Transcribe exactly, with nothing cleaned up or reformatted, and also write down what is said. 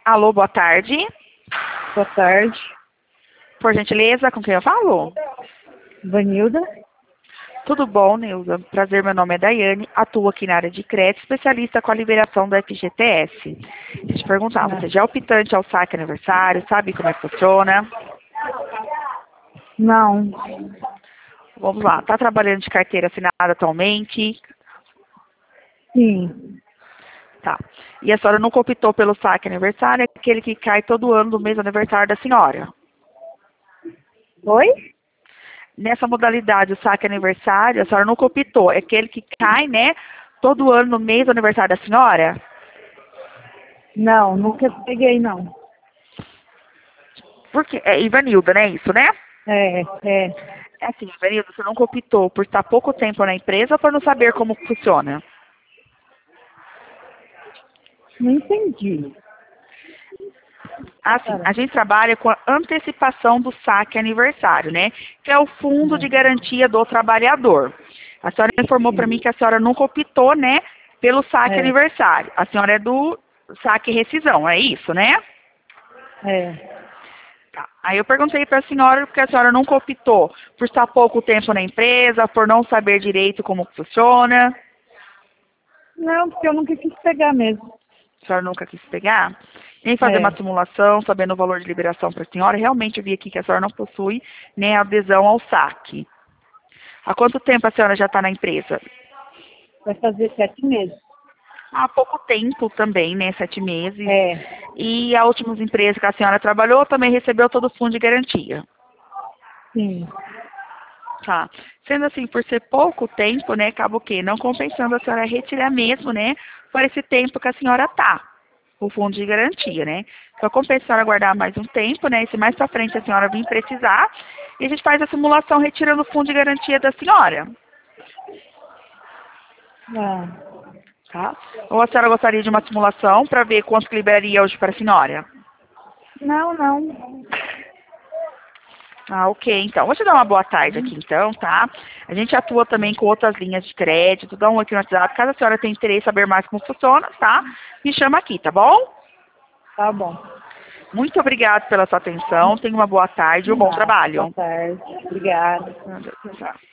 Alô, boa tarde. Boa tarde. Por gentileza, com quem eu falo? Vanilda? Tudo bom, Neuza? Prazer, meu nome é Daiane, atuo aqui na área de crédito, especialista com a liberação do F G T S. Deixa eu te perguntar, Ah. você já é optante ao saque aniversário, sabe como é que funciona? Não. Vamos lá, está trabalhando de carteira assinada atualmente? Sim. Tá. E a senhora nunca optou pelo saque aniversário, é aquele que cai todo ano do mês aniversário da senhora? Oi? Nessa modalidade, o saque aniversário, a senhora nunca optou, é aquele que cai, né, todo ano no mês do aniversário da senhora? Não, nunca peguei, não. Porque, é Ivanilda, né, isso, né? É, é. É assim, Ivanilda, você nunca optou por estar pouco tempo na empresa ou por não saber como funciona? Não entendi. Assim, Cara. a gente trabalha com a antecipação do saque aniversário, né? Que é o fundo de garantia do trabalhador. A senhora informou para mim que a senhora nunca optou, né, pelo saque É, aniversário. A senhora é do saque e rescisão, é isso, né? é. Tá. Aí eu perguntei para a senhora porque a senhora nunca optou por estar pouco tempo na empresa, por não saber direito como funciona. Não, porque eu nunca quis pegar mesmo. A senhora nunca quis pegar? Nem fazer uma É. simulação, sabendo o valor de liberação para a senhora. Realmente eu vi aqui que a senhora não possui nem adesão ao saque. Há quanto tempo a senhora já está na empresa? Vai fazer sete meses. Há pouco tempo também, né? Sete meses. É. E a última empresa que a senhora trabalhou também recebeu todo o fundo de garantia. Sim. Tá. Sendo assim, por ser pouco tempo, né? Acaba o quê? Não compensando a senhora retirar mesmo, né? Por esse tempo que a senhora tá. O fundo de garantia, né? Só compensa a senhora guardar mais um tempo, né? E se mais pra frente a senhora vir precisar, e a gente faz a simulação retirando o fundo de garantia da senhora. Ah. Tá? Ou a senhora gostaria de uma simulação para ver quanto que liberaria hoje para a senhora? Não, não. Ah, ok, então. Vou te dar uma boa tarde aqui, então, tá? A gente atua também com outras linhas de crédito, dá um aqui no WhatsApp. Caso a senhora tenha interesse em saber mais como funciona, tá? Me chama aqui, tá bom? Tá bom. Muito obrigada pela sua atenção. Tenha uma boa tarde e um bom Ah, boa trabalho. tarde. Obrigada. Tchau.